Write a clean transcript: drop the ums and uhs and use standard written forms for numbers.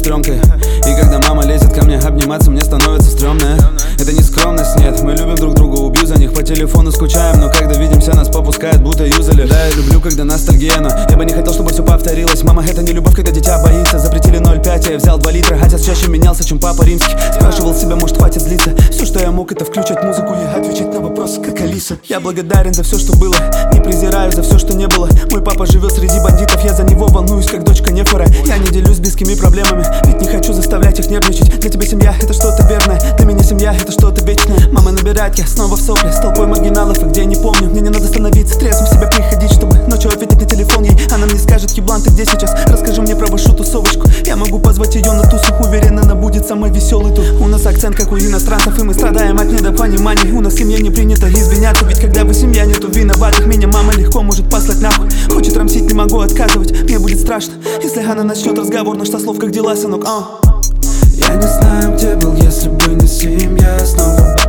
сестренкой. И когда мама лезет ко мне обниматься, мне становится стрёмно. Это не скромность, нет, мы любим друг друга, убью за них по телефону, скучаем. Но когда видимся, нас попускает, будто юзали. Да, я люблю, когда ностальгия, но я бы не хотел, чтобы все повторилось. Мама, это не любовь, когда дитя боится. Запретили 0,5, я взял 2 литра. Отец чаще менялся, чем папа римский. Спрашивал себя, может, хватит злиться. Все, что я мог, это включать музыку и отвечать на вопросы, как Алиса. Я благодарен за все, что было, не презираю за все, что не было. Мой папа живет среди бандитов, я за него волнуюсь, как дочка Нефора. Я не делюсь близкими проблемами, ведь не хочу заставлять их нервничать. Для тебя семья — это что-то верное, для меня семья — это что-то вечное. Мама набирает, я снова в сопле с толпой маргиналов, и где не помню. Мне не надо становиться трезвым, в себя приходить, чтобы ночью ответить на телефон ей. Она мне скажет: еблан, ты где сейчас? Расскажи мне про вашу тусовочку. Я могу позвать ее на тусу, уверен, она будет самой веселой тут. У нас акцент, как у иностранцев, и мы страдаем от недопониманий. У нас в семье не принято извиняться, ведь когда вы семья, нету виноватых. Меня мама легко может послать нахуй. Хочет рамсить, не могу отказывать. Мне будет страшно, если она начнет разговор на что слов, как дела, сынок. Я не знаю, где был, если бы не семья. Снова